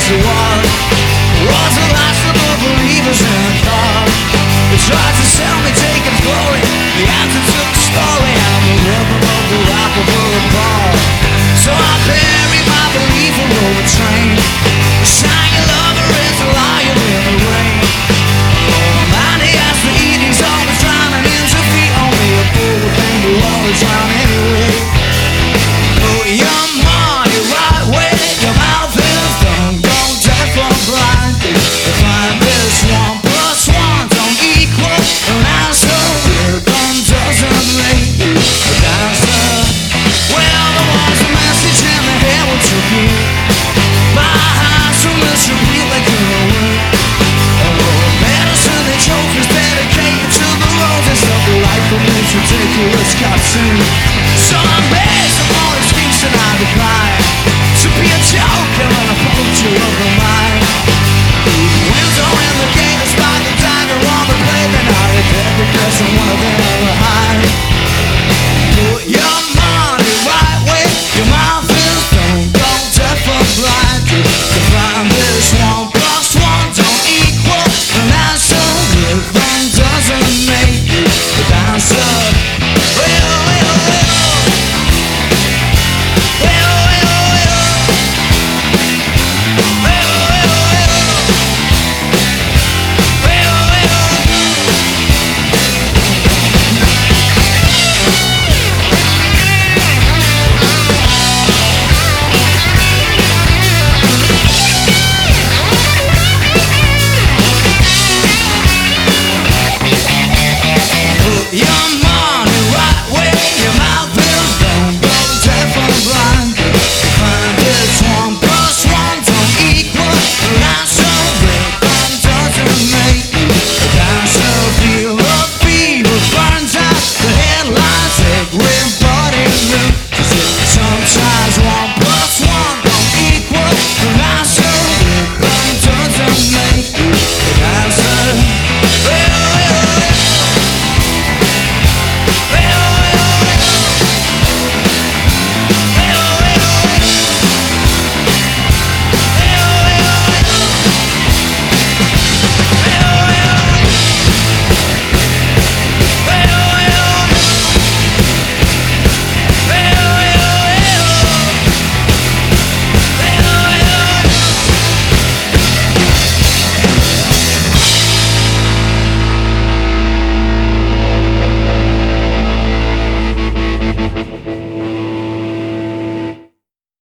against the wall. Was the last of the believers in the car. They tried to sell me taking glory. The answer took the story. I'm the rhythm of the rock of the bar. So I buried my belief in the train. The shiny lover is a liar in the rain. Oh, man, he has to eat. He's always drowning in his feet. Only a fool would think he'll always drown anyway. Put your money right where your mouth is. Don't go deaf or blind. Find this 1 plus 1 don't equal an answer. Rhythm doesn't make an answer. Well, there was a message in the air what you hear. My eyes from this repeat like a word. Oh, medicine they choke is dedicated to the roads. It's not the life of this ridiculous cartoon. So I'm based upon excuse and I decline to be a joke and an approacher of the mind. Window in the gate is by the dagger on the blade. And I regret because I'm one of them behind. Put your money right where your mouth is. Don't go deaf or blind.